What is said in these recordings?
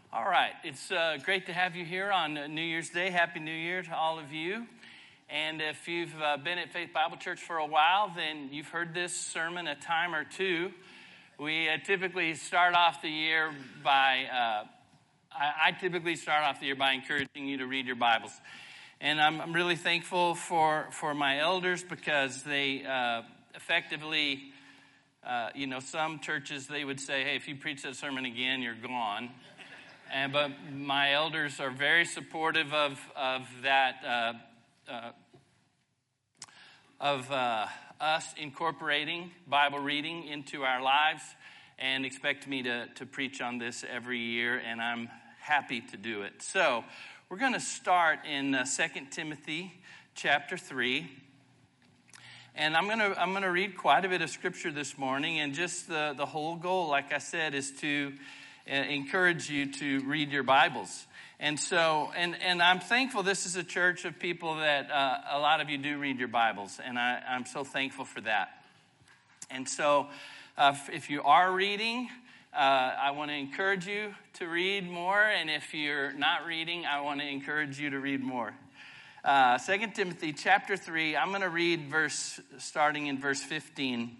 All right, it's great to have you here on New Year's Day. Happy New Year to all of you. And if you've been at Faith Bible Church for a while, then you've heard this sermon a time or two. We typically start off the year by, I typically start off the year by encouraging you to read your Bibles. And I'm really thankful for my elders because they effectively, some churches, they would say, hey, if you preach that sermon again, you're gone. But my elders are very supportive of that, us incorporating Bible reading into our lives, and expect me to preach on this every year, and I'm happy to do it. So we're going to start in 2 Timothy chapter 3. And I'm going to read quite a bit of scripture this morning, and just the whole goal, like I said, is to encourage you to read your Bibles. And so, and I'm thankful this is a church of people that a lot of you do read your Bibles, and I'm so thankful for that. And so, if you are reading, I want to encourage you to read more, and if you're not reading, I want to encourage you to read more. 2 Timothy chapter 3, I'm going to read starting in verse 15.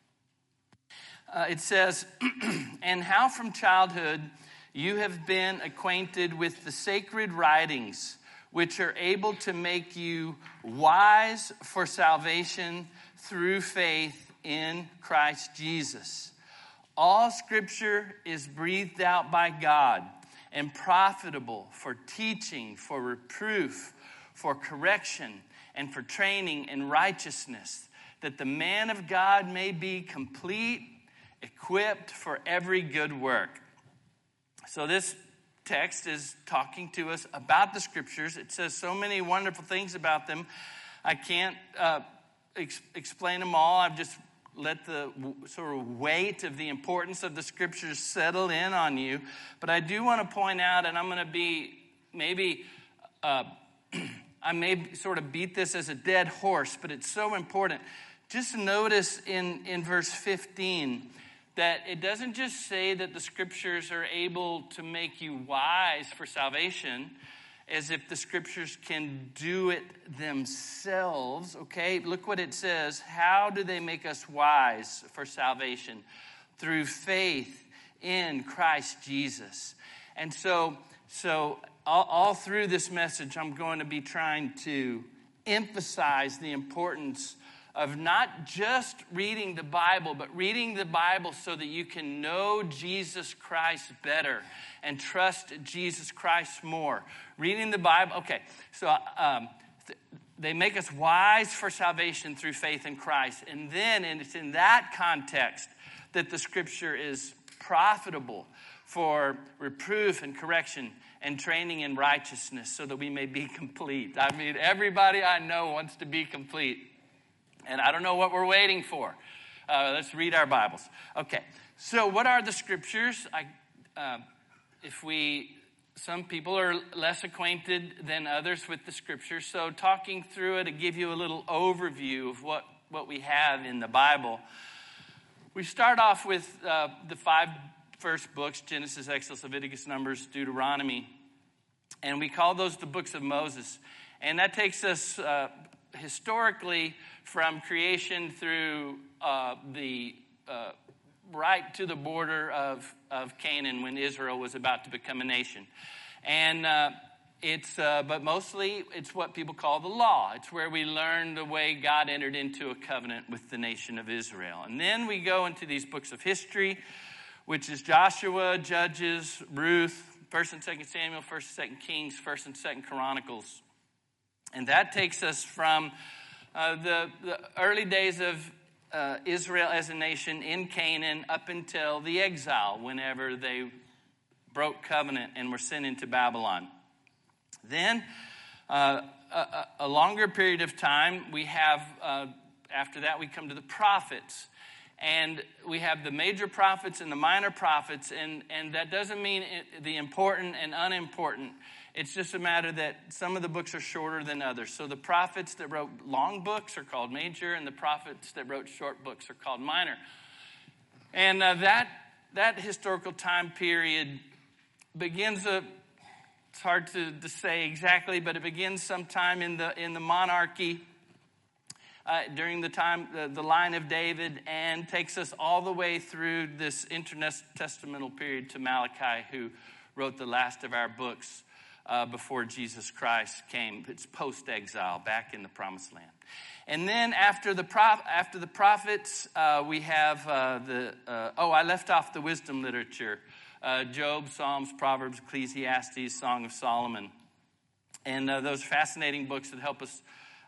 It says, "And how from childhood you have been acquainted with the sacred writings, which are able to make you wise for salvation through faith in Christ Jesus. All scripture is breathed out by God and profitable for teaching, for reproof, for correction, and for training in righteousness, that the man of God may be complete, equipped for every good work." So this text is talking to us about the scriptures. It says so many wonderful things about them. I can't explain them all. I've just let the sort of weight of the importance of the scriptures settle in on you. But I do want to point out, and I'm going to be I may sort of beat this as a dead horse, but it's so important. Just notice in verse 15 that it doesn't just say that the scriptures are able to make you wise for salvation, as if the scriptures can do it themselves, okay? Look what it says. How do they make us wise for salvation? Through faith in Christ Jesus. And so all through this message, I'm going to be trying to emphasize the importance of not just reading the Bible, but reading the Bible so that you can know Jesus Christ better and trust Jesus Christ more. Reading the Bible, okay, so they make us wise for salvation through faith in Christ. And it's in that context that the scripture is profitable for reproof and correction and training in righteousness so that we may be complete. I mean, everybody I know wants to be complete. And I don't know what we're waiting for. Let's read our Bibles. Okay, so what are the scriptures? Some people are less acquainted than others with the scriptures. So talking through it to give you a little overview of what we have in the Bible. We start off with the 5 first books, Genesis, Exodus, Leviticus, Numbers, Deuteronomy. And we call those the books of Moses. And that takes us historically from creation through right to the border of Canaan when Israel was about to become a nation. And but mostly it's what people call the law. It's where we learn the way God entered into a covenant with the nation of Israel. And then we go into these books of history, which is Joshua, Judges, Ruth, 1st and 2nd Samuel, 1st and 2nd Kings, 1st and 2nd Chronicles. And that takes us from the early days of Israel as a nation in Canaan up until the exile, whenever they broke covenant and were sent into Babylon. Then, a longer period of time, we have, after that, we come to the prophets. And we have the major prophets and the minor prophets, and that doesn't mean the important and unimportant. It's just a matter that some of the books are shorter than others. So the prophets that wrote long books are called major, and the prophets that wrote short books are called minor. And that historical time period begins it's hard to say exactly, but it begins sometime in the monarchy during the time, the line of David, and takes us all the way through this intertestamental period to Malachi, who wrote the last of our books before Jesus Christ came. It's post-exile, back in the Promised Land. And then after the prophets, we have I left off the wisdom literature. Job, Psalms, Proverbs, Ecclesiastes, Song of Solomon. And those fascinating books that help us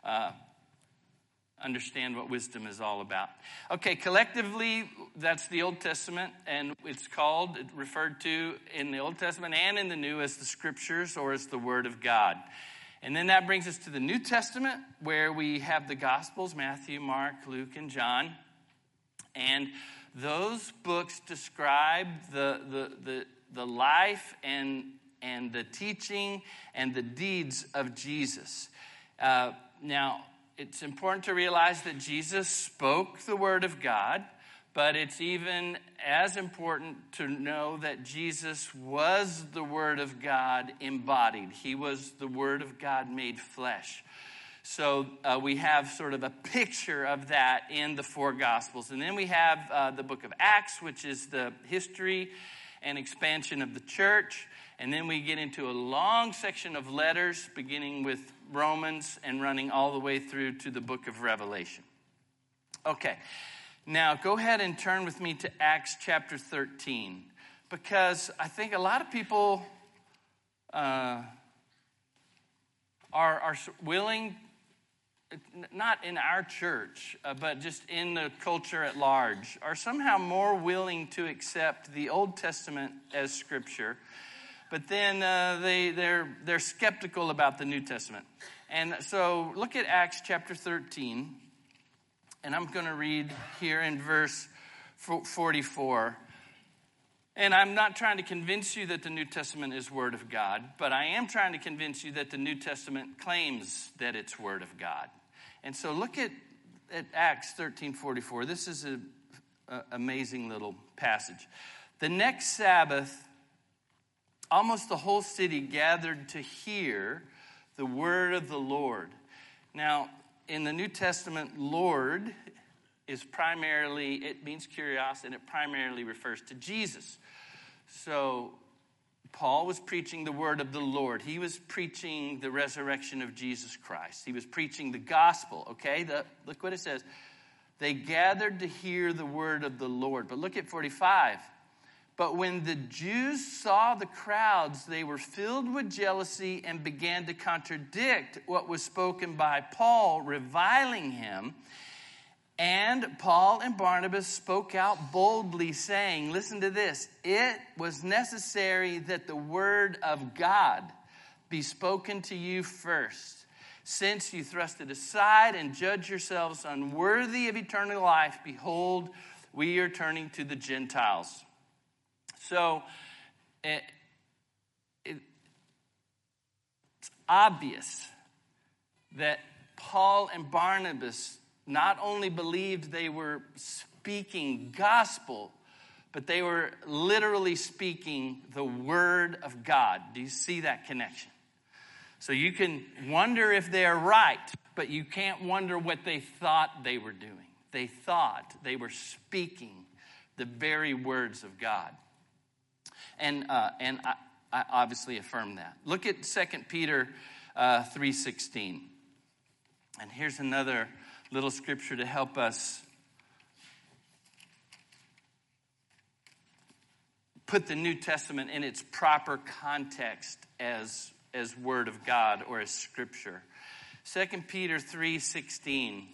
understand what wisdom is all about. Okay, collectively, that's the Old Testament, and it's referred to in the Old Testament and in the New as the Scriptures or as the Word of God. And then that brings us to the New Testament, where we have the Gospels, Matthew, Mark, Luke, and John. And those books describe the life and the teaching and the deeds of Jesus. Now, it's important to realize that Jesus spoke the Word of God, but it's even as important to know that Jesus was the Word of God embodied. He was the Word of God made flesh. So we have sort of a picture of that in the four Gospels. And then we have the book of Acts, which is the history and expansion of the church. And then we get into a long section of letters, beginning with Romans and running all the way through to the book of Revelation. Okay, now go ahead and turn with me to Acts chapter 13, because I think a lot of people are willing, not in our church, but just in the culture at large, are somehow more willing to accept the Old Testament as Scripture. But then they're skeptical about the New Testament. And so look at Acts chapter 13. And I'm going to read here in verse 44. And I'm not trying to convince you that the New Testament is Word of God, but I am trying to convince you that the New Testament claims that it's Word of God. And so look at Acts 13:44. This is an amazing little passage. The next Sabbath, almost the whole city gathered to hear the word of the Lord. Now, in the New Testament, Lord is primarily, it means kurios, and it primarily refers to Jesus. So, Paul was preaching the word of the Lord. He was preaching the resurrection of Jesus Christ. He was preaching the gospel, okay? Look what it says. They gathered to hear the word of the Lord. But look at 45. But when the Jews saw the crowds, they were filled with jealousy and began to contradict what was spoken by Paul, reviling him. And Paul and Barnabas spoke out boldly, saying, listen to this, it was necessary that the word of God be spoken to you first. Since you thrust it aside and judge yourselves unworthy of eternal life, behold, we are turning to the Gentiles. So, it's obvious that Paul and Barnabas not only believed they were speaking gospel, but they were literally speaking the word of God. Do you see that connection? So you can wonder if they're right, but you can't wonder what they thought they were doing. They thought they were speaking the very words of God. And I obviously affirm that. Look at 2 Peter 3:16. And here's another little scripture to help us put the New Testament in its proper context as Word of God or as Scripture. 2 Peter 3:16.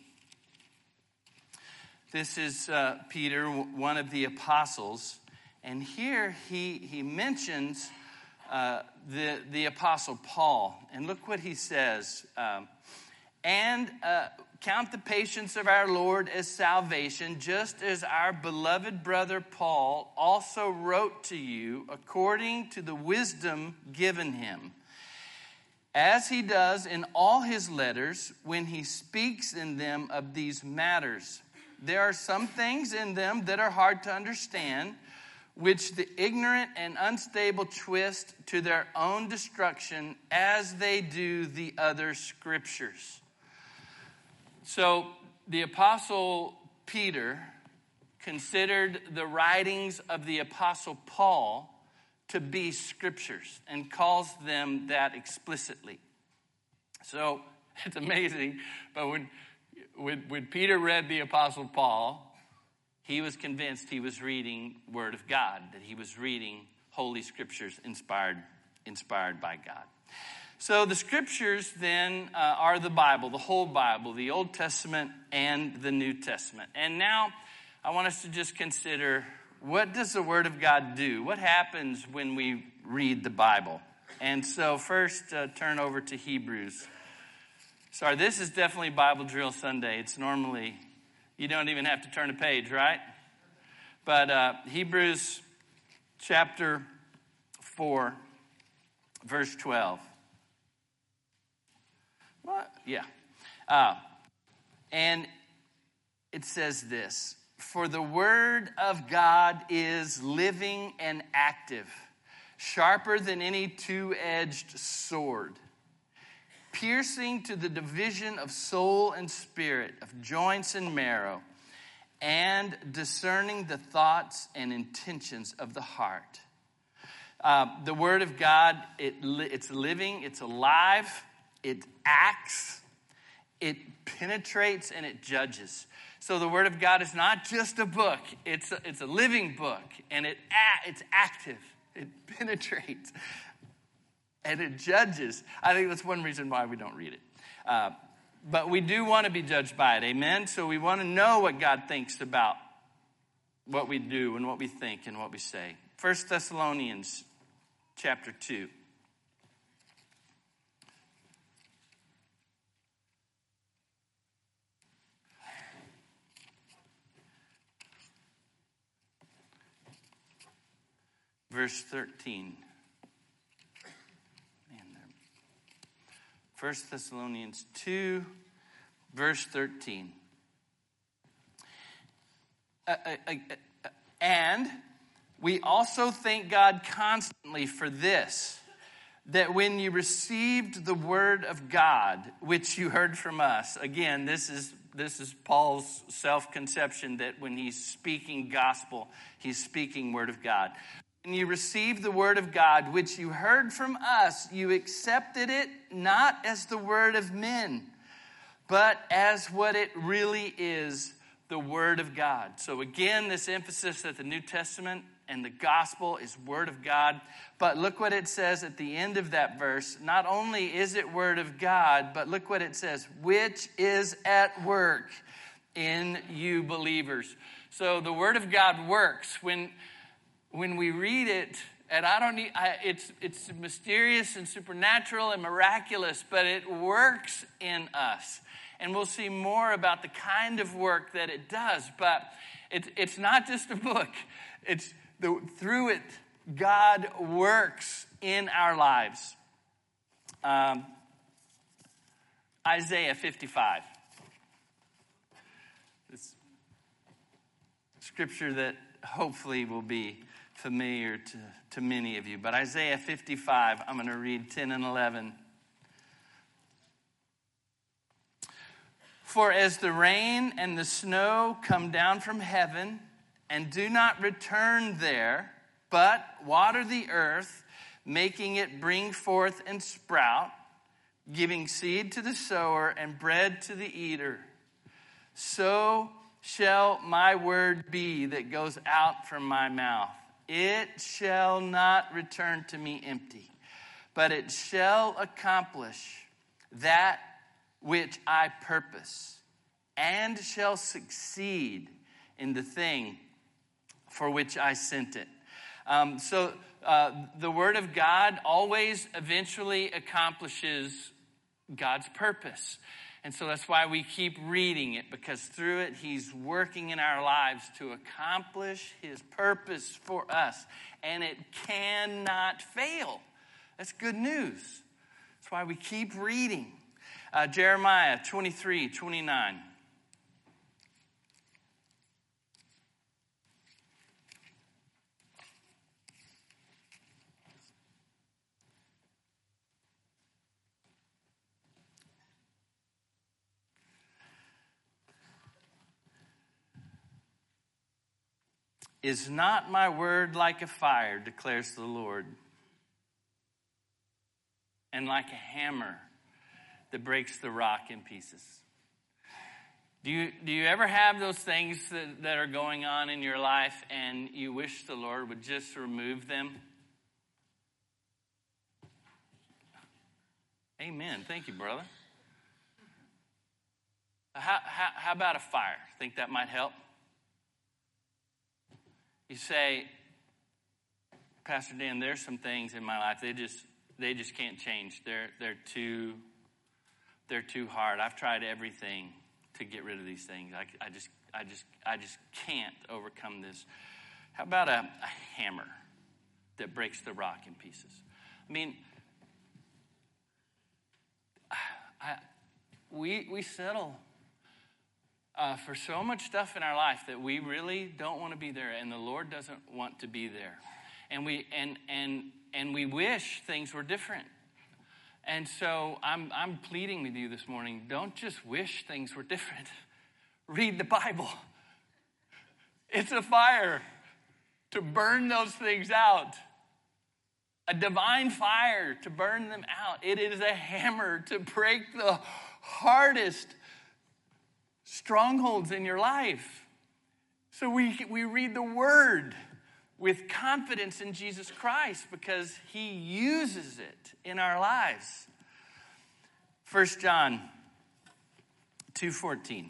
This is Peter, one of the apostles. And here he mentions the Apostle Paul. And look what he says. Count the patience of our Lord as salvation, just as our beloved brother Paul also wrote to you according to the wisdom given him, as he does in all his letters when he speaks in them of these matters. There are some things in them that are hard to understand, which the ignorant and unstable twist to their own destruction as they do the other scriptures. So the Apostle Peter considered the writings of the Apostle Paul to be scriptures and calls them that explicitly. So it's amazing, but when Peter read the Apostle Paul, he was convinced he was reading Word of God, that he was reading Holy Scriptures inspired by God. So the Scriptures then are the Bible, the whole Bible, the Old Testament and the New Testament. And now I want us to just consider, what does the Word of God do? What happens when we read the Bible? And so first, turn over to Hebrews. Sorry, this is definitely Bible Drill Sunday. It's normally, you don't even have to turn a page, right? But Hebrews chapter 4, verse 12. What? Yeah. And it says this: "For the word of God is living and active, sharper than any two-edged sword, piercing to the division of soul and spirit, of joints and marrow, and discerning the thoughts and intentions of the heart." The Word of God, it's living, it's alive, it acts, it penetrates, and it judges. So the Word of God is not just a book, it's a living book, and it's active, it penetrates, and it judges. I think that's one reason why we don't read it. But we do want to be judged by it, amen? So we want to know what God thinks about what we do and what we think and what we say. 1 Thessalonians chapter 2. Verse 13. 1 Thessalonians 2, verse 13. And we also thank God constantly for this, that when you received the word of God, which you heard from us. Again, this is Paul's self-conception, that when he's speaking gospel, he's speaking word of God. When you received the word of God, which you heard from us, you accepted it not as the word of men, but as what it really is, the word of God. So again, this emphasis that the New Testament and the gospel is word of God. But look what it says at the end of that verse. Not only is it word of God, but look what it says, which is at work in you believers. So the word of God works. When we read it, and it's mysterious and supernatural and miraculous, but it works in us. And we'll see more about the kind of work that it does. But it's not just a book. Through it, God works in our lives. Isaiah 55. This scripture that hopefully will be familiar to many of you. But Isaiah 55, I'm going to read 10 and 11. "For as the rain and the snow come down from heaven and do not return there, but water the earth, making it bring forth and sprout, giving seed to the sower and bread to the eater, so shall my word be that goes out from my mouth. It shall not return to me empty, but it shall accomplish that which I purpose, and shall succeed in the thing for which I sent it." So the word of God always eventually accomplishes God's purpose. And so that's why we keep reading it, because through it, he's working in our lives to accomplish his purpose for us. And it cannot fail. That's good news. That's why we keep reading. Jeremiah 23:29. Is not my word like a fire, declares the Lord, and like a hammer that breaks the rock in pieces? Do you ever have those things that are going on in your life and you wish the Lord would just remove them? Amen. Thank you, brother. How about a fire? Think that might help? You say, Pastor Dan, there's some things in my life they just can't change. They're too hard. I've tried everything to get rid of these things. I just can't overcome this. How about a hammer that breaks the rock in pieces? I mean, we settle for so much stuff in our life that we really don't want to be there, and the Lord doesn't want to be there. And we wish things were different. And so I'm pleading with you this morning, don't just wish things were different. Read the Bible. It's a fire to burn those things out. A divine fire to burn them out. It is a hammer to break the hardest strongholds in your life. So we read the Word with confidence in Jesus Christ because He uses it in our lives. 1 John 2:14.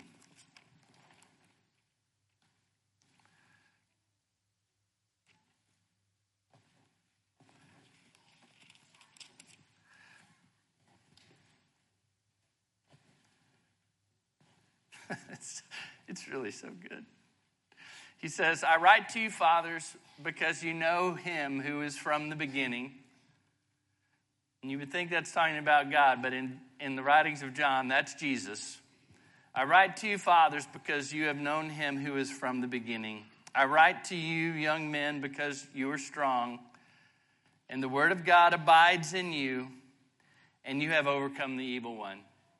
It's really so good. He says, I write to you, fathers, because you know Him who is from the beginning. And you would think that's talking about God, but in the writings of John, that's Jesus. I write to you, fathers, because you have known Him who is from the beginning. I write to you, young men, because you are strong, and the word of God abides in you, and you have overcome the evil one.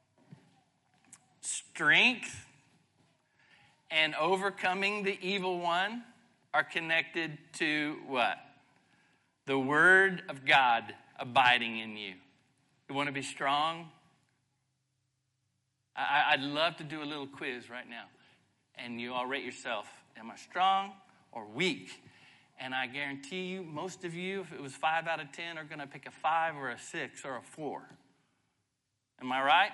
Strength and overcoming the evil one are connected to what? The word of God abiding in you. You want to be strong? I'd love to do a little quiz right now. And you all rate yourself. Am I strong or weak? And I guarantee you, most of you, if it was 5 out of 10, are going to pick a 5 or a 6 or a 4. Am I right?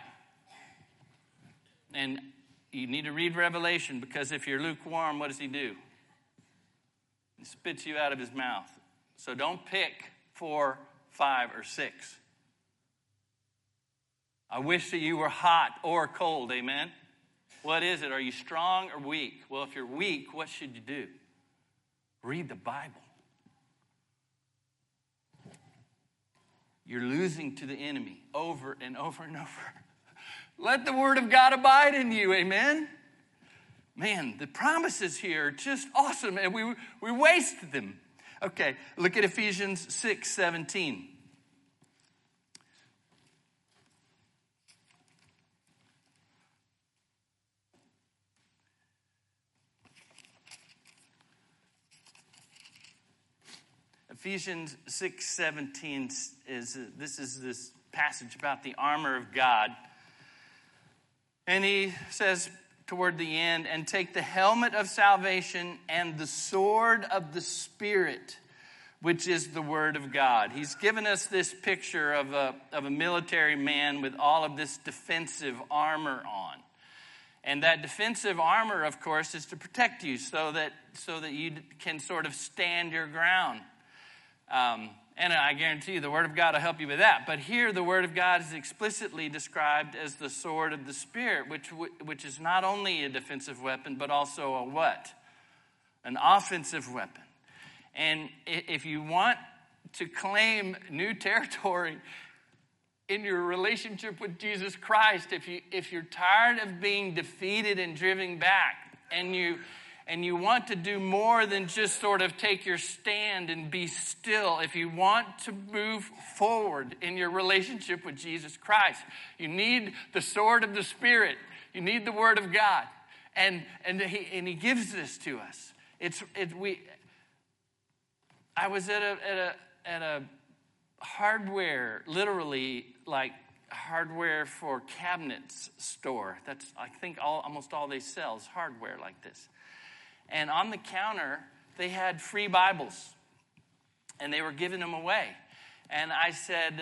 And you need to read Revelation, because if you're lukewarm, what does He do? He spits you out of His mouth. So don't pick 4, 5, or 6. I wish that you were hot or cold, amen? What is it? Are you strong or weak? Well, if you're weak, what should you do? Read the Bible. You're losing to the enemy over and over and over. Let the word of God abide in you, amen? Man, the promises here are just awesome, and we wasted them. Okay, look at Ephesians 6:17. Ephesians 6:17 is this passage about the armor of God. And he says toward the end, and take the helmet of salvation and the sword of the Spirit, which is the word of God. He's given us this picture of a military man with all of this defensive armor on. And that defensive armor, of course, is to protect you so that you can sort of stand your ground. And I guarantee you the Word of God will help you with that. But here the Word of God is explicitly described as the sword of the Spirit, which is not only a defensive weapon, but also a what? An offensive weapon. And if you want to claim new territory in your relationship with Jesus Christ, if you're tired of being defeated and driven back, and you want to do more than just sort of take your stand and be still, if you want to move forward in your relationship with Jesus Christ, you need the sword of the Spirit. You need the Word of God. And he gives this to us. I was at a hardware, literally like hardware for cabinets store. That's, I think, almost all they sell is hardware like this. And on the counter, they had free Bibles, and they were giving them away. And I said,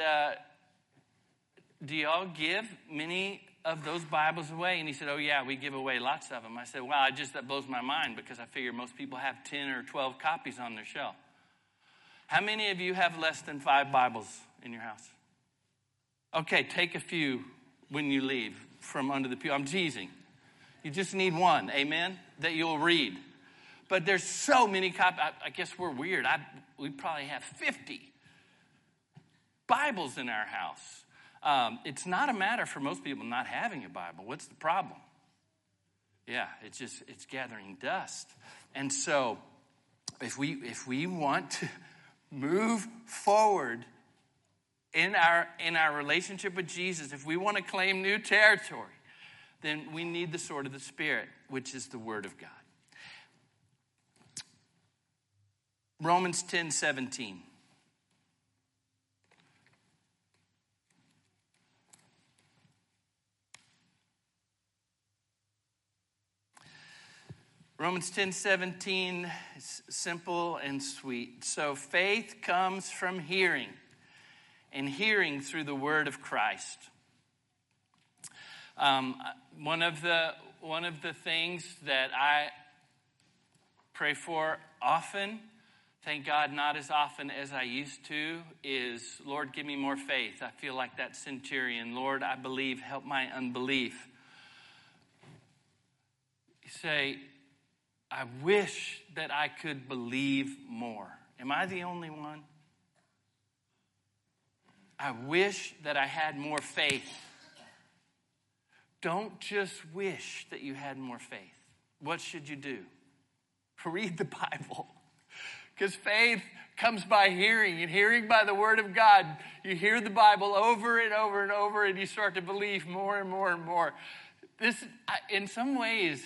do y'all give many of those Bibles away? And he said, oh yeah, we give away lots of them. I said, wow, that blows my mind, because I figure most people have 10 or 12 copies on their shelf. How many of you have less than 5 Bibles in your house? Okay, take a few when you leave from under the pew. I'm teasing. You just need one, amen, that you'll read. But there's so many copies. I guess we're weird. We probably have 50 Bibles in our house. It's not a matter for most people not having a Bible. What's the problem? Yeah, it's gathering dust. And so if we want to move forward in our relationship with Jesus, if we want to claim new territory, then we need the sword of the Spirit, which is the Word of God. Romans 10:17. Romans 10:17 is simple and sweet. So faith comes from hearing, and hearing through the word of Christ. One of the things that I pray for often, thank God not as often as I used to, is, Lord, give me more faith. I feel like that centurion. Lord, I believe, help my unbelief. You say, I wish that I could believe more. Am I the only one? I wish that I had more faith. Don't just wish that you had more faith. What should you do? Read the Bible. Because faith comes by hearing, and hearing by the Word of God. You hear the Bible over and over and over, and you start to believe more and more and more. This, in some ways,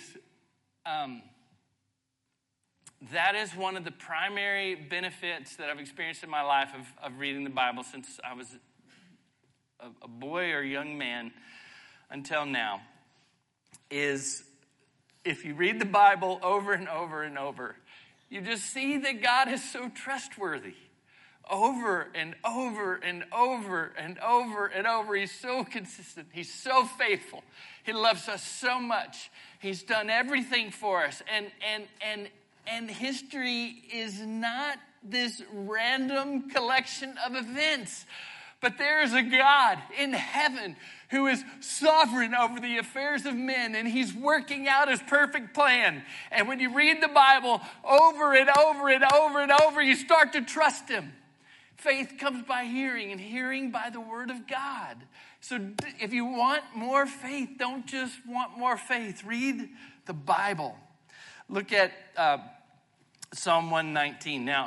that is one of the primary benefits that I've experienced in my life of reading the Bible since I was a boy or young man until now, is if you read the Bible over and over and over, you just see that God is so trustworthy. Over and over and over and over and over. He's so consistent. He's so faithful. He loves us so much. He's done everything for us. And history is not this random collection of events. But there is a God in heaven who is sovereign over the affairs of men, and he's working out his perfect plan. And when you read the Bible over and over and over and over, you start to trust him. Faith comes by hearing, and hearing by the word of God. So if you want more faith, don't just want more faith. Read the Bible. Look at Psalm 119. Now,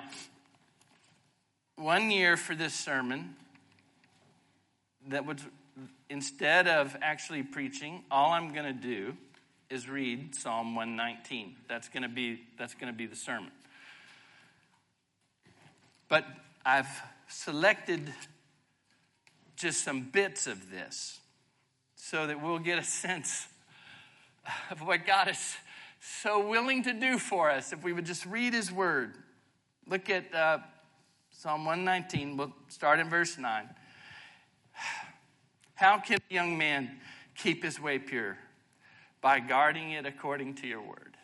one year for this sermon, that was, instead of actually preaching, all I'm going to do is read Psalm 119. That's going to be the sermon. But I've selected just some bits of this so that we'll get a sense of what God is so willing to do for us if we would just read his word. Look at Psalm 119. We'll start in verse 9. How can a young man keep his way pure? By guarding it according to your word.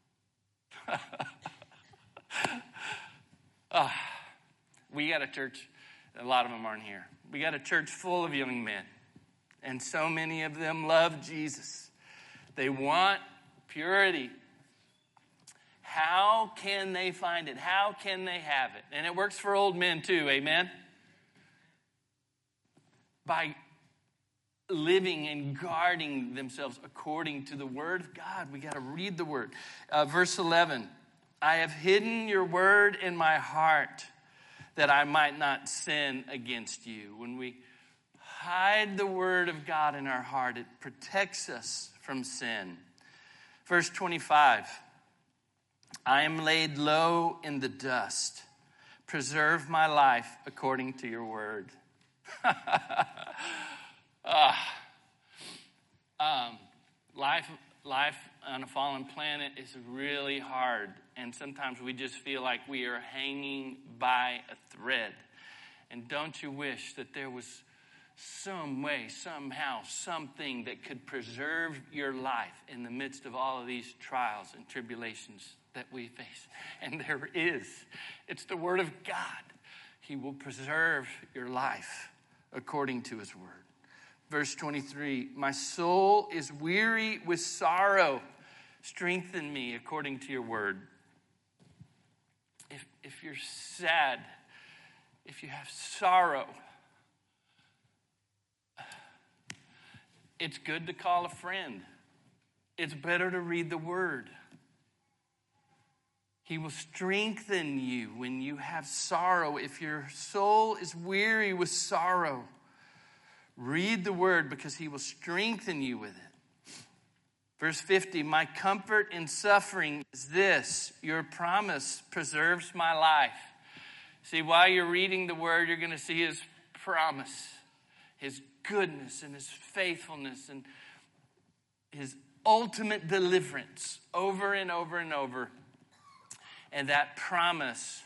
We got a church, a lot of them aren't here. We got a church full of young men. And so many of them love Jesus. They want purity. How can they find it? How can they have it? And it works for old men too, amen? By living and guarding themselves according to the word of God. We got to read the word. Verse 11, I have hidden your word in my heart that I might not sin against you. When we hide the word of God in our heart, it protects us from sin. Verse 25, I am laid low in the dust. Preserve my life according to your word. Life on a fallen planet is really hard. And sometimes we just feel like we are hanging by a thread. And don't you wish that there was some way, somehow, something that could preserve your life in the midst of all of these trials and tribulations that we face? And there is. It's the word of God. He will preserve your life according to his word. Verse 23, my soul is weary with sorrow. Strengthen me according to your word. If you're sad, if you have sorrow, it's good to call a friend. It's better to read the word. He will strengthen you when you have sorrow. If your soul is weary with sorrow, read the word because he will strengthen you with it. Verse 50, my comfort in suffering is this: your promise preserves my life. See, while you're reading the word, you're going to see his promise, his goodness and his faithfulness and his ultimate deliverance over and over and over. And that promise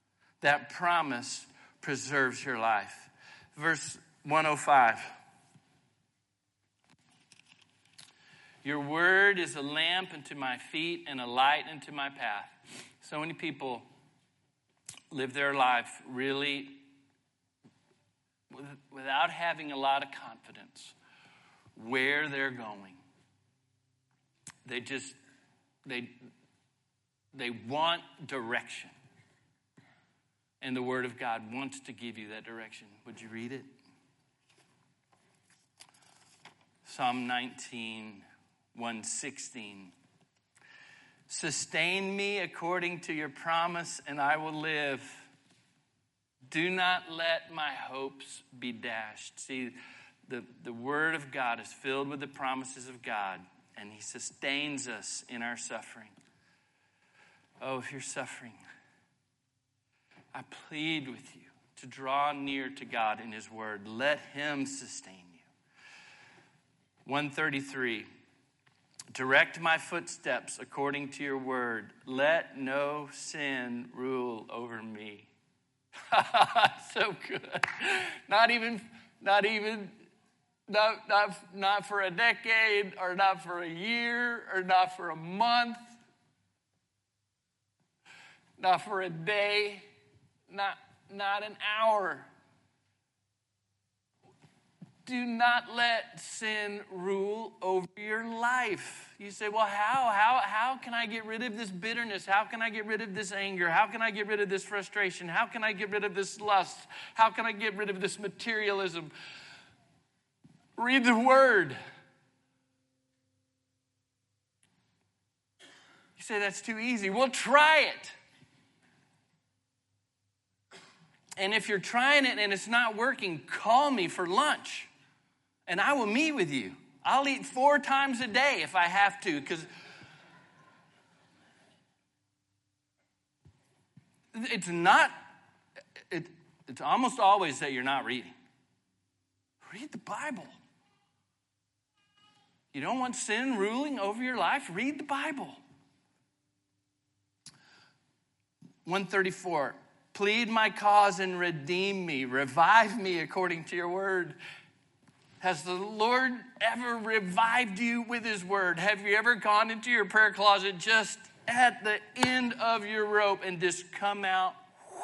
preserves your life. Verse 105. Your word is a lamp unto my feet and a light unto my path. So many people live their life really without having a lot of confidence where they're going. They want direction. And the word of God wants to give you that direction. Would you read it? Psalm 19, 116. Sustain me according to your promise, and I will live. Do not let my hopes be dashed. See, the word of God is filled with the promises of God, and he sustains us in our suffering. Oh, if you're suffering, I plead with you to draw near to God in his word. Let him sustain you. 133. Direct my footsteps according to your word. Let no sin rule over me. So good. Not for a decade, or not for a year, or not for a month, not for a day, not an hour. Do not let sin rule over your life. You say, well, how can I get rid of this bitterness? How can I get rid of this anger? How can I get rid of this frustration? How can I get rid of this lust? How can I get rid of this materialism? Read the word. You say, that's too easy. Well, try it. And if you're trying it and it's not working, call me for lunch. And I will meet with you. I'll eat 4 times a day if I have to, because it's almost always that you're not reading. Read the Bible. You don't want sin ruling over your life? Read the Bible. 134. Plead my cause and redeem me. Revive me according to your word. Has the Lord ever revived you with his word? Have you ever gone into your prayer closet just at the end of your rope and just come out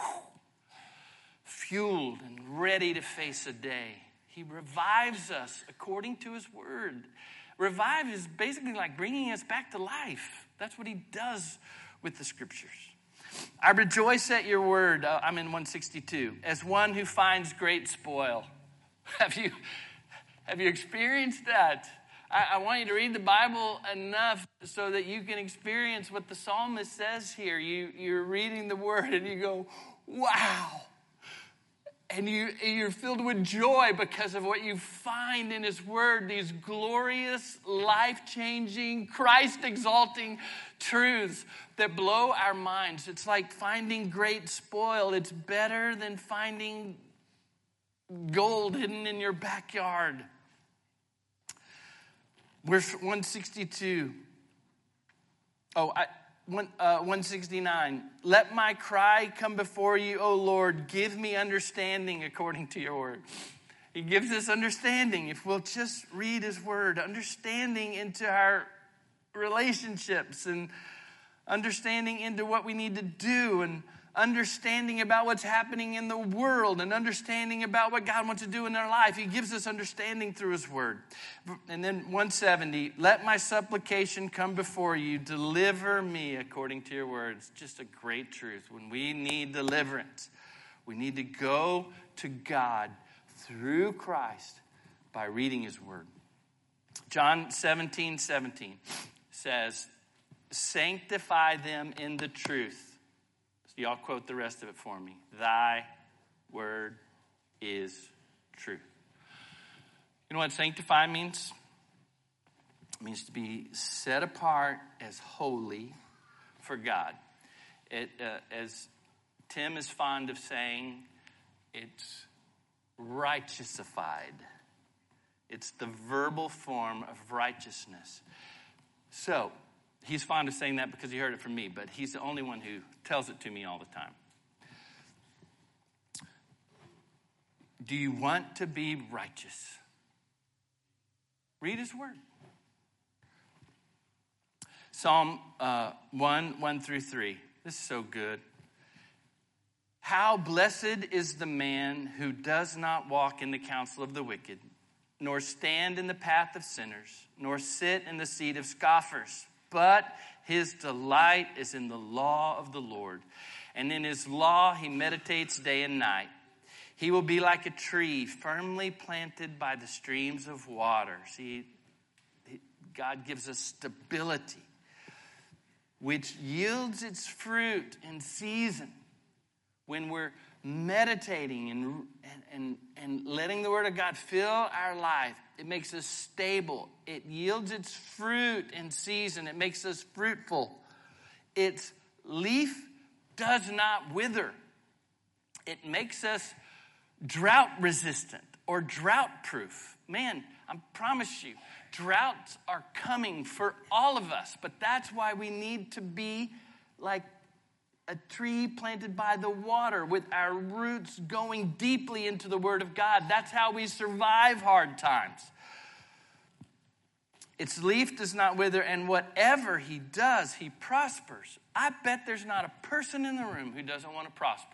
fueled and ready to face a day? He revives us according to his word. Revive is basically like bringing us back to life. That's what he does with the scriptures. I rejoice at your word. I'm in 162. As one who finds great spoil. Have you experienced that? I want you to read the Bible enough so that you can experience what the psalmist says here. You're reading the word and you go, wow. And you're filled with joy because of what you find in his word, these glorious, life-changing, Christ-exalting truths that blow our minds. It's like finding great spoil. It's better than finding gold hidden in your backyard. Verse 162. 169. Let my cry come before you, O Lord. Give me understanding according to your word. He gives us understanding if we'll just read his word. Understanding into our relationships and understanding into what we need to do and understanding about what's happening in the world and understanding about what God wants to do in our life. He gives us understanding through his word. And then 170, let my supplication come before you. Deliver me according to your words. Just a great truth. When we need deliverance, we need to go to God through Christ by reading his word. John 17:17 says, sanctify them in the truth. Y'all quote the rest of it for me. Thy word is truth. You know what sanctify means? It means to be set apart as holy for God. As Tim is fond of saying, it's righteousified. It's the verbal form of righteousness. So, he's fond of saying that because he heard it from me, but he's the only one who tells it to me all the time. Do you want to be righteous? Read his word. Psalm 1:1-3. This is so good. How blessed is the man who does not walk in the counsel of the wicked, nor stand in the path of sinners, nor sit in the seat of scoffers. But his delight is in the law of the Lord, and in his law he meditates day and night. He will be like a tree firmly planted by the streams of water. See, God gives us stability, which yields its fruit in season. When we're meditating and letting the word of God fill our life, it makes us stable. It yields its fruit in season. It makes us fruitful. Its leaf does not wither. It makes us drought resistant or drought proof. Man, I promise you, droughts are coming for all of us. But that's why we need to be like a tree planted by the water with our roots going deeply into the word of God. That's how we survive hard times. Its leaf does not wither, and whatever he does, he prospers. I bet there's not a person in the room who doesn't want to prosper.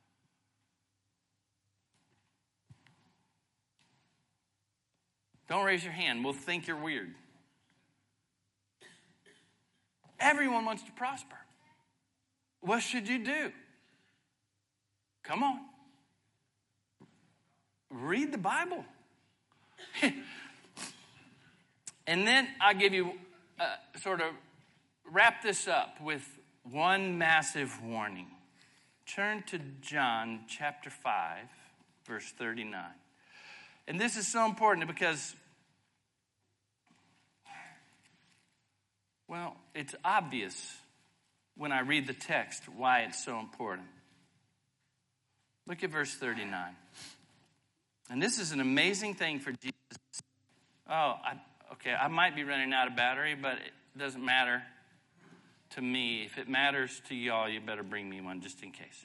Don't raise your hand. We'll think you're weird. Everyone wants to prosper. What should you do? Come on. Read the Bible. And then I'll give you, sort of wrap this up with one massive warning. Turn to John chapter 5, verse 39. And this is so important because, well, it's obvious when I read the text why it's so important. Look at verse 39. And this is an amazing thing for Jesus. I might be running out of battery, but it doesn't matter to me. If it matters to y'all, you better bring me one just in case.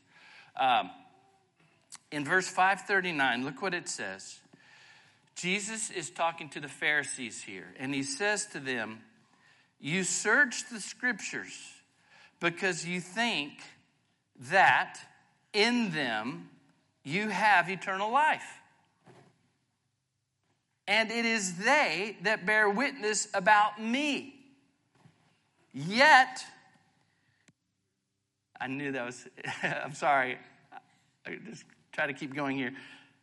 In verse 539, look what it says. Jesus is talking to the Pharisees here, and he says to them, you search the scriptures because you think that in them you have eternal life. And it is they that bear witness about me. Yet, I knew that was, I'm sorry. I just try to keep going here.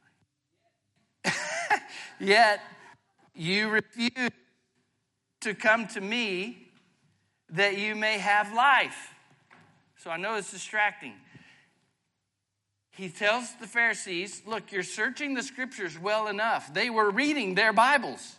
Yet, you refuse to come to me that you may have life. So I know it's distracting. he tells the Pharisees, look, you're searching the scriptures well enough. They were reading their Bibles.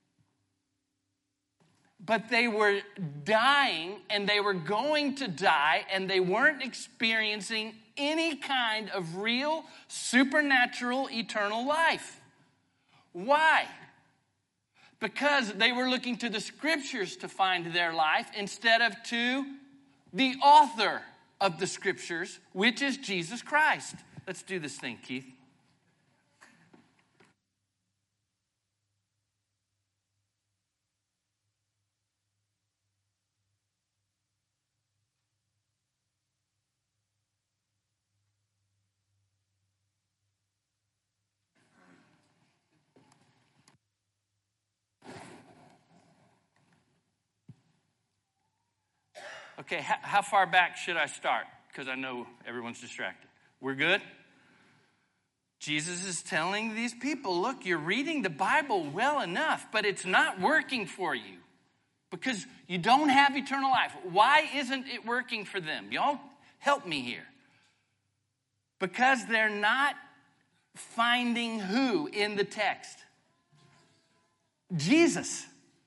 But they were dying, and they were going to die, and they weren't experiencing any kind of real, supernatural, eternal life. Why? Because they were looking to the scriptures to find their life instead of to the author of the scriptures, which is Jesus Christ. Let's do this thing, Keith. Okay, how far back should I start? Because I know everyone's distracted. We're good? Jesus is telling these people, look, you're reading the Bible well enough, but it's not working for you because you don't have eternal life. Why isn't it working for them? Y'all help me here. Because they're not finding who in the text? Jesus.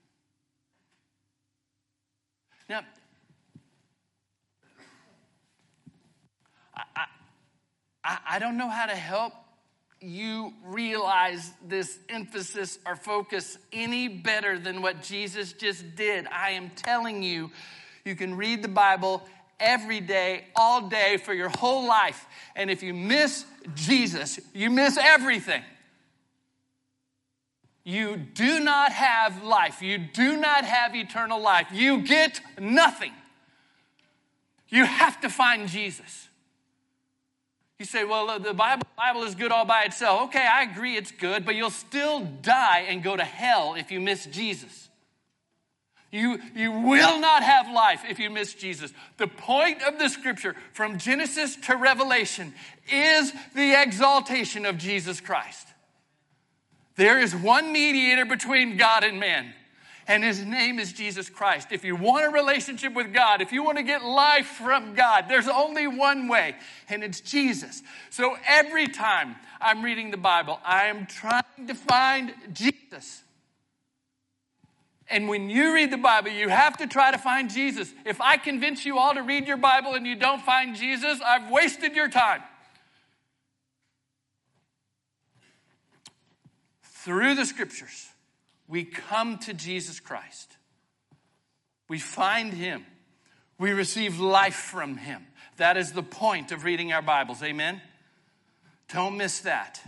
Now, I don't know how to help you realize this emphasis or focus any better than what Jesus just did. I am telling you, you can read the Bible every day, all day, for your whole life. And if you miss Jesus, you miss everything. You do not have life. You do not have eternal life. You get nothing. You have to find Jesus. You say, well, the Bible is good all by itself. Okay, I agree it's good, but you'll still die and go to hell if you miss Jesus. You will not have life if you miss Jesus. The point of the scripture from Genesis to Revelation is the exaltation of Jesus Christ. There is one mediator between God and man, and his name is Jesus Christ. If you want a relationship with God, if you want to get life from God, there's only one way, and it's Jesus. So every time I'm reading the Bible, I am trying to find Jesus. And when you read the Bible, you have to try to find Jesus. If I convince you all to read your Bible and you don't find Jesus, I've wasted your time. Through the scriptures, we come to Jesus Christ. We find him. We receive life from him. That is the point of reading our Bibles. Amen? Don't miss that.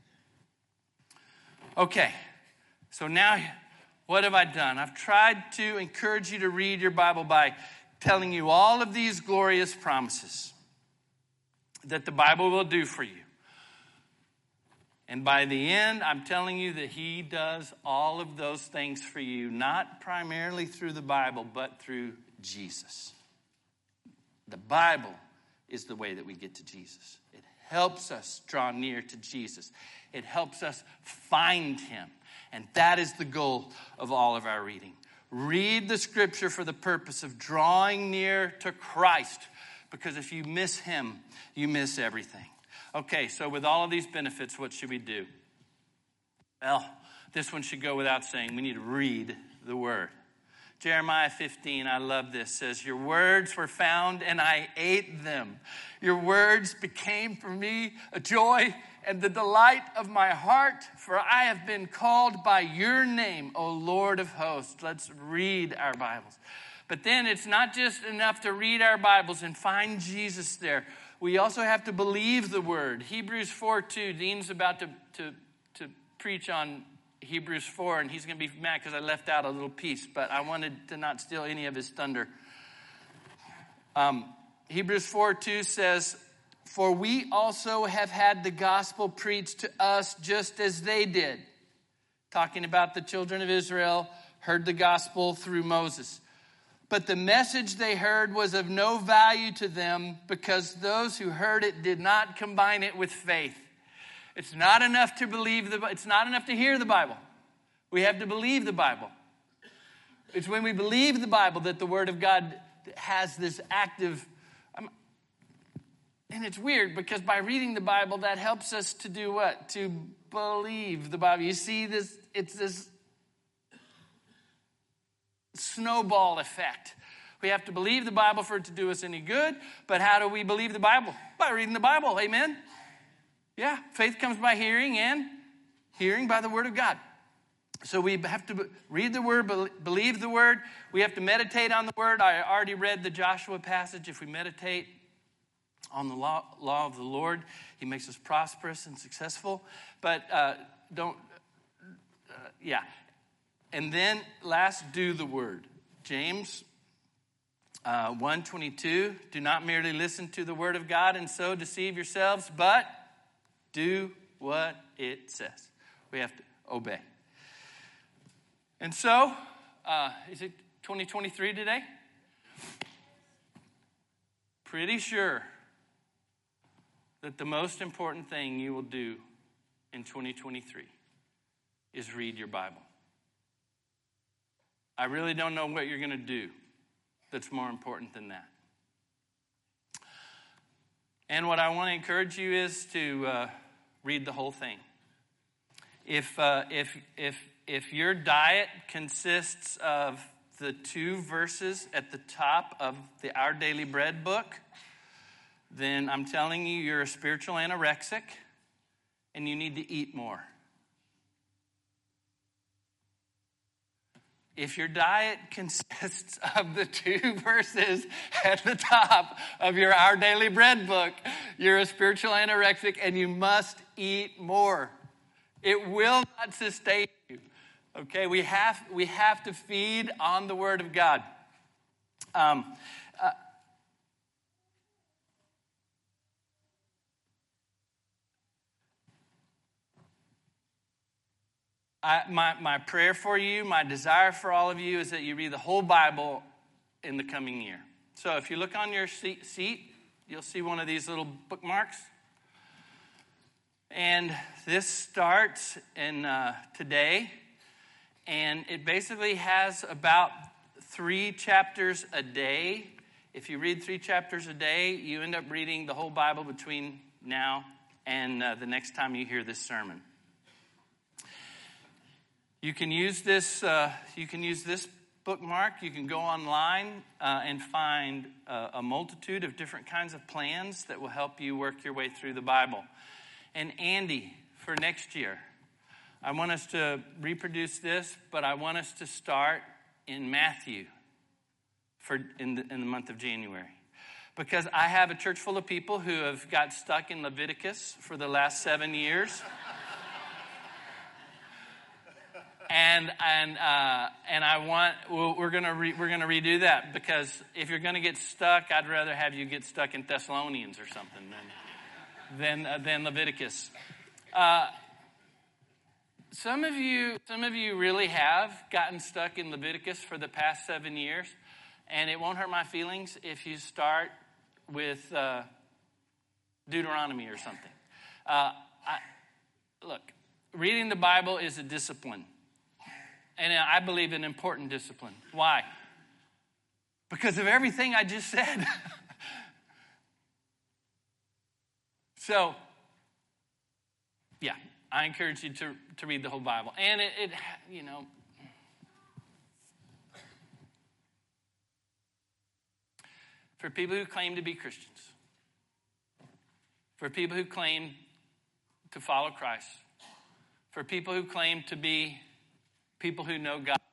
Okay, so now what have I done? I've tried to encourage you to read your Bible by telling you all of these glorious promises that the Bible will do for you. And by the end, I'm telling you that he does all of those things for you, not primarily through the Bible, but through Jesus. The Bible is the way that we get to Jesus. It helps us draw near to Jesus. It helps us find him. And that is the goal of all of our reading. Read the scripture for the purpose of drawing near to Christ, because if you miss him, you miss everything. Okay, so with all of these benefits, what should we do? Well, this one should go without saying. We need to read the word. Jeremiah 15, I love this, says, your words were found and I ate them. Your words became for me a joy and the delight of my heart, for I have been called by your name, O Lord of hosts. Let's read our Bibles. But then it's not just enough to read our Bibles and find Jesus there. We also have to believe the word. Hebrews 4:2. Dean's about to preach on Hebrews 4, and he's going to be mad because I left out a little piece, but I wanted to not steal any of his thunder. Hebrews 4:2 says, for we also have had the gospel preached to us just as they did. Talking about the children of Israel heard the gospel through Moses. But the message they heard was of no value to them because those who heard it did not combine it with faith. It's not enough to believe it's not enough to hear the Bible. We have to believe the Bible. It's when we believe the Bible that the Word of God has this active. And it's weird because by reading the Bible, that helps us to do what? To believe the Bible. You see this, it's this snowball effect. We have to believe the Bible for it to do us any good. But how do we believe the Bible? By reading the Bible. Amen? Yeah. Faith comes by hearing, and hearing by the Word of God. So we have to read the Word, believe the Word. We have to meditate on the Word. I already read the Joshua passage. If we meditate on the law of the Lord, He makes us prosperous and successful. But And then last, do the Word. James 1:22, do not merely listen to the Word of God and so deceive yourselves, but do what it says. We have to obey. And so, is it 2023 today? Pretty sure that the most important thing you will do in 2023 is read your Bible. I really don't know what you're going to do that's more important than that. And what I want to encourage you is to read the whole thing. If your diet consists of the 2 verses at the top of the Our Daily Bread book, then I'm telling you, you're a spiritual anorexic and you need to eat more. If your diet consists of the 2 verses at the top of your Our Daily Bread book, you're a spiritual anorexic and you must eat more. It will not sustain you. Okay, we have to feed on the Word of God. My prayer for you, my desire for all of you is that you read the whole Bible in the coming year. So if you look on your seat, you'll see one of these little bookmarks. And this starts in today. And it basically has about 3 chapters a day. If you read 3 chapters a day, you end up reading the whole Bible between now and the next time you hear this sermon. You can use this. Bookmark. You can go online and find a multitude of different kinds of plans that will help you work your way through the Bible. And Andy, for next year, I want us to reproduce this, but I want us to start in Matthew in the month of January. Because I have a church full of people who have got stuck in Leviticus for the last 7 years. And we're gonna redo that, because if you're gonna get stuck, I'd rather have you get stuck in Thessalonians or something than Leviticus. Some of you really have gotten stuck in Leviticus for the past 7 years, and it won't hurt my feelings if you start with Deuteronomy or something. Look, reading the Bible is a discipline. And I believe an important discipline. Why? Because of everything I just said. So, yeah, I encourage you to read the whole Bible. And it for people who claim to be Christians, for people who claim to follow Christ, for people who claim to be people who know God.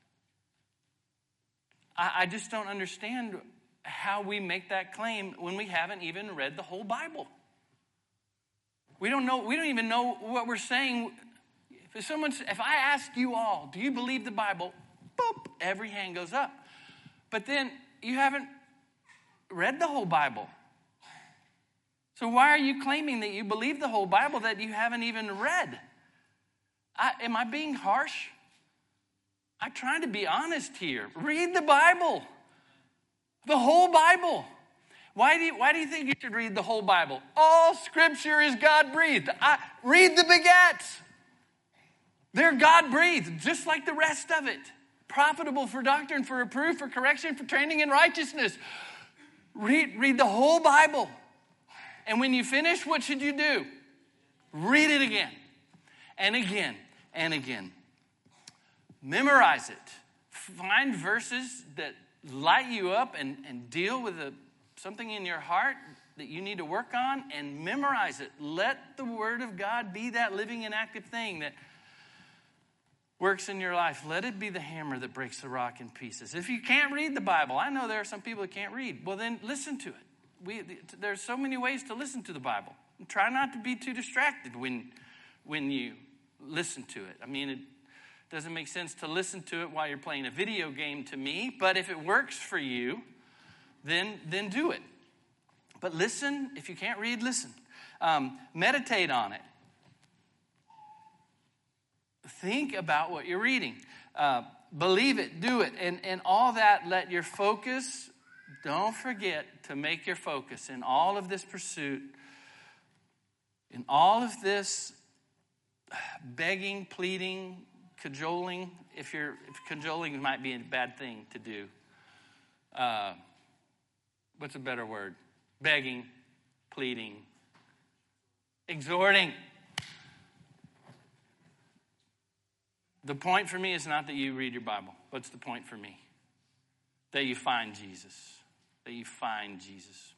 I just don't understand how we make that claim when we haven't even read the whole Bible. We don't even know what we're saying. If I ask you all, do you believe the Bible? Boop, every hand goes up. But then you haven't read the whole Bible. So why are you claiming that you believe the whole Bible that you haven't even read? Am I being harsh? I'm trying to be honest here. Read the Bible. The whole Bible. Why do you think you should read the whole Bible? All Scripture is God-breathed. Read the begats. They're God-breathed, just like the rest of it. Profitable for doctrine, for reproof, for correction, for training in righteousness. Read the whole Bible. And when you finish, what should you do? Read it again and again and again. Memorize it. Find verses that light you up and deal with something in your heart that you need to work on, and memorize it. Let the Word of God be that living and active thing that works in your life. Let it be the hammer that breaks the rock in pieces. If you can't read the Bible, I know there are some people that can't read. Well, then listen to it. There's so many ways to listen to the Bible. Try not to be too distracted when you listen to it. I mean, it doesn't make sense to listen to it while you're playing a video game to me, but if it works for you, then do it. But listen. If you can't read, listen. Meditate on it. Think about what you're reading. Believe it, do it, and all that. Let your focus, don't forget to make your focus in all of this pursuit, in all of this begging, pleading, cajoling. If cajoling might be a bad thing to do. What's a better word? Begging, pleading, exhorting. The point for me is not that you read your Bible. What's the point for me? That you find Jesus. That you find Jesus.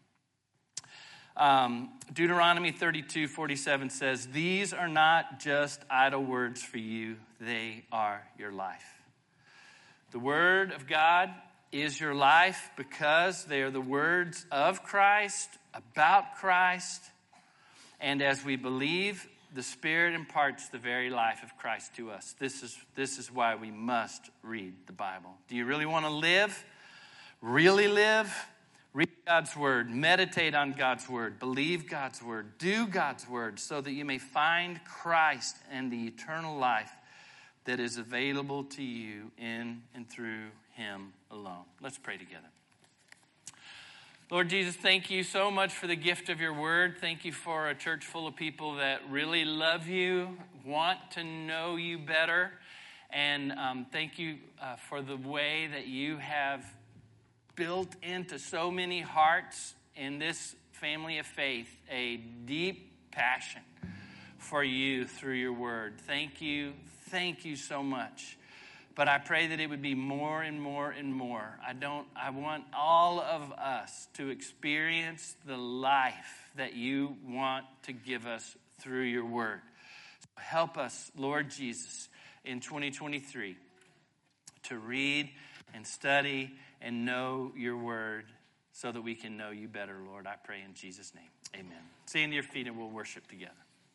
Deuteronomy 32:47 says, "These are not just idle words for you. They are your life." The Word of God is your life because they are the words of Christ, about Christ. And as we believe, the Spirit imparts the very life of Christ to us. This is why we must read the Bible. Do you really want to live? Really live? Read God's Word. Meditate on God's Word. Believe God's Word. Do God's Word so that you may find Christ and the eternal life that is available to you in and through Him alone. Let's pray together. Lord Jesus, thank you so much for the gift of your Word. Thank you for a church full of people that really love you, want to know you better. And thank you for the way that you have built into so many hearts in this family of faith a deep passion for you through your Word. Thank you so much. But I pray that it would be more and more and more. I want all of us to experience the life that you want to give us through your Word. So help us, Lord Jesus, in 2023 to read and study and know your Word so that we can know you better, Lord. I pray in Jesus' name. Amen. Stand to your feet and we'll worship together.